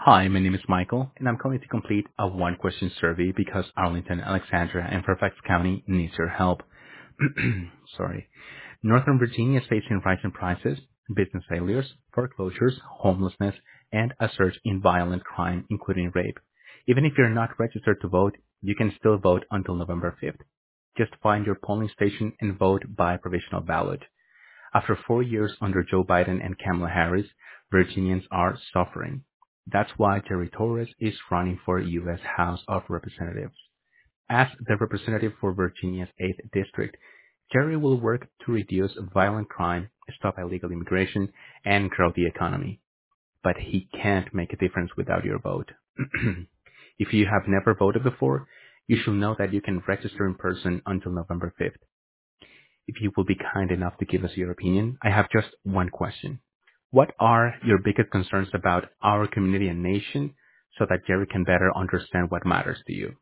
Hi, my name is Michael, and I'm calling to complete a one-question survey because Arlington, Alexandria, and Fairfax County needs your help. Sorry. Northern Virginia is facing rising prices, business failures, foreclosures, homelessness, and a surge in violent crime, including rape. Even if you're not registered to vote, you can still vote until November 5th. Just find your polling station and vote by provisional ballot. After 4 years under Joe Biden and Kamala Harris, Virginians are suffering. That's why Jerry Torres is running for U.S. House of Representatives. As the representative for Virginia's 8th District, Jerry will work to reduce violent crime, stop illegal immigration, and grow the economy. But he can't make a difference without your vote. If you have never voted before, you should know that you can register in person until November 5th. If you will be kind enough to give us your opinion, I have just one question. What are your biggest concerns about our community and nation so that Jerry can better understand what matters to you?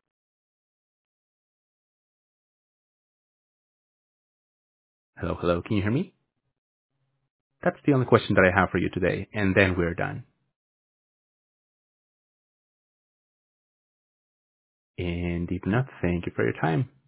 Hello, hello, can you hear me? That's the only question that I have for you today, and then we're done. And if not, thank you for your time.